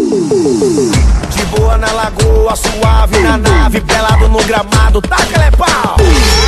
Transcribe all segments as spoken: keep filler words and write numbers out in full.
De boa na lagoa, suave na nave, pelado no gramado, taca-lhe pau.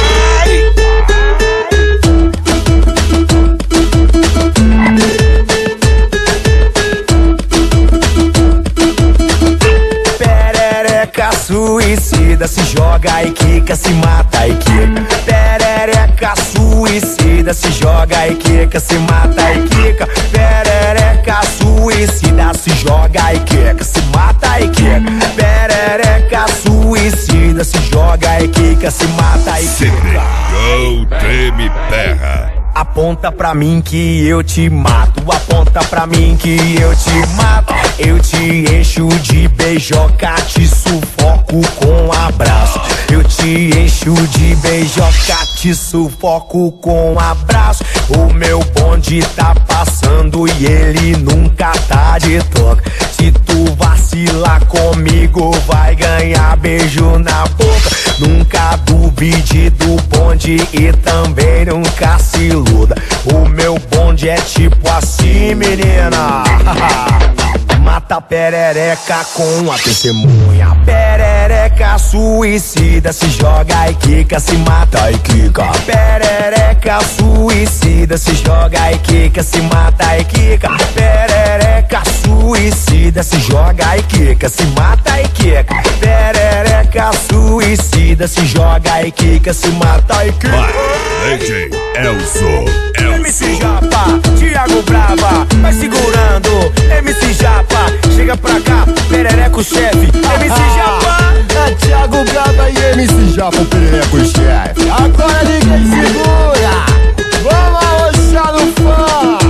Perereca suicida, se joga e quica, se mata e quica. Perereca suicida, se joga e quica, se mata e quica. Perereca suicida, se joga e quica, se mata e quica. Perereca suicida, se joga e quica, se mata e quica. Não treme terra. Aponta pra mim que eu te mato, aponta pra mim que eu te mato. Eu te encho de beijoca, te sufoco com abraço. Eu te encho de beijoca, te sufoco com abraço. O meu bonde tá passando e ele nunca tá de toca. Se tu vacilar comigo, vai ganhar beijo na boca. Nunca duvide do bonde e também nunca se iluda. O meu bonde é tipo assim, menina. Mata perereca com a testemunha. Perereca suicida, se joga e quica, se mata e quica. Perereca suicida, se joga e quica, se mata e quica. Perereca suicida, se joga e quica, se mata e quica. Perereca suicida, se joga e quica, se mata e quica. Vai, D J Elzo, Elzo. M C Japa, Thiago Brava, vai segurando. M C Japa, chega pra cá, perereco chefe. M C Japa, é Thiago Brava e M C Japa, perereco chefe. Agora ninguém segura, vamos arrochar no fã.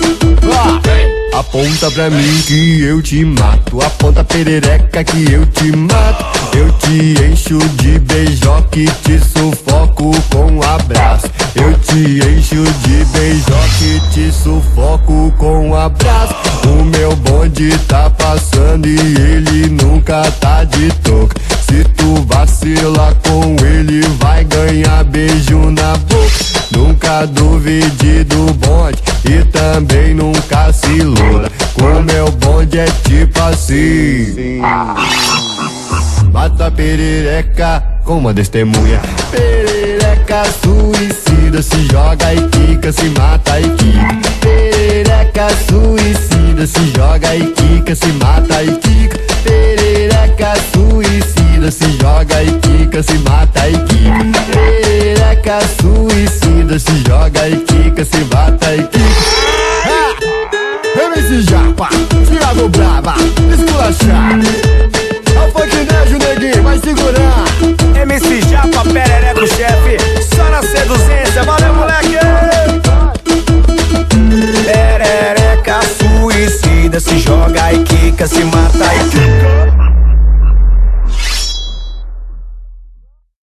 Aponta pra mim que eu te mato, aponta perereca que eu te mato. Eu te encho de beijoque, te sufoco com abraço. Eu te encho de beijoque, te sufoco com abraço. O meu bonde tá passando e ele nunca tá de toca. Se tu vacilar com ele, vai ganhar beijo na boca. Nunca duvide do bonde e também nunca se iluda. O meu bonde é tipo assim. Mata perereca com uma testemunha. Perereca suicida, se joga e quica, se mata e quica. Perereca suicida, se joga e quica, se mata e quica. Perereca suicida, se joga e quica, se mata e quica. Perereca suicida, se joga e quica, se mata e quica. M C Japa, Thiago Brava, esculachar. É o funknejo, neguinho, vai segurar. M C Japa, perereco chefe, só na seduzência, valeu moleque. Perereca suicida, se joga e quica, se mata e quica.